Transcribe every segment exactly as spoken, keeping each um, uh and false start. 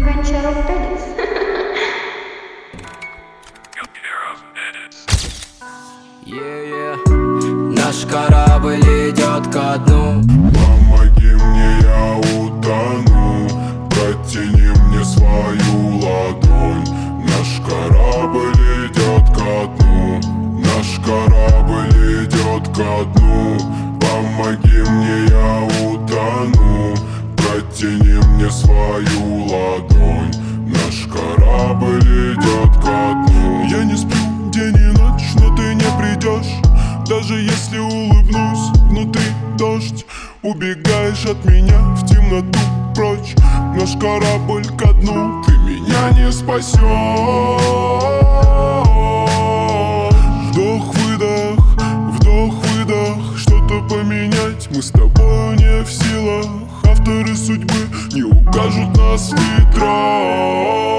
Venture of Tennis. Yeah, yeah. Наш корабль идет ко дну. Помоги мне, я утону. Протяни мне свою ладонь. Наш корабль идет ко дну. Наш корабль идет ко дну. Помоги мне, я утону. Протяни мне свою ладонь. Наш корабль идет ко дну. Я не сплю день и ночь, но ты не придешь. Даже если улыбнусь, внутри дождь. Убегаешь от меня в темноту прочь. Наш корабль ко дну, ты меня не спасешь. Вдох-выдох, вдох-выдох. Что-то поменять мы с тобой не в силах. Авторы судьбы не укажут нас в ветра.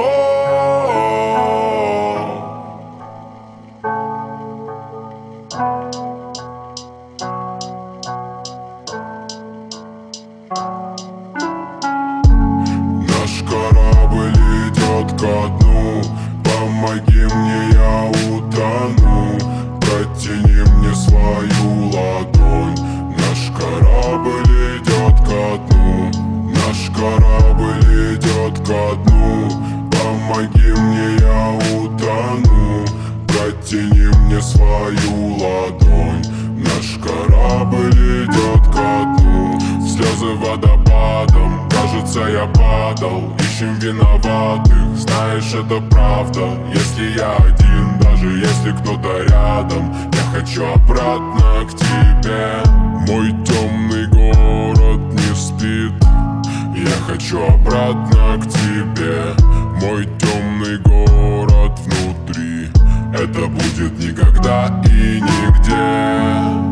Наш корабль идет ко дну. Помоги мне, я утону. Протяни мне свою ладонь. Наш корабль идет ко дну. Наш корабль идет ко дну. Помоги мне, я утону. Протяни мне свою ладонь. Наш корабль идет ко дну. Слезы водопадом, кажется, я падал. Ищем виноватых, знаешь, это правда. Если я один, даже если кто-то рядом, я хочу обратно к тебе. Мой темный город не спит. Я хочу обратно к тебе. Мой темный город внутри. Это будет никогда и нигде.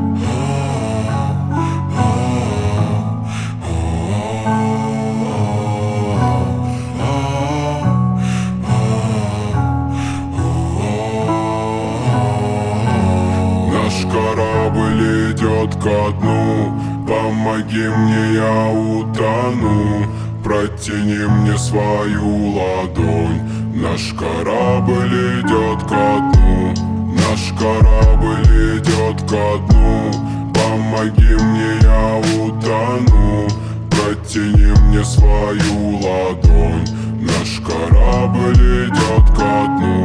Наш корабль идет ко дну. Помоги мне, я утону. Протяни мне свою ладонь. Наш корабль идет ко дну. Наш корабль идет ко дну. Помоги мне, я утону. Протяни мне свою ладонь. Наш корабль идет ко дну.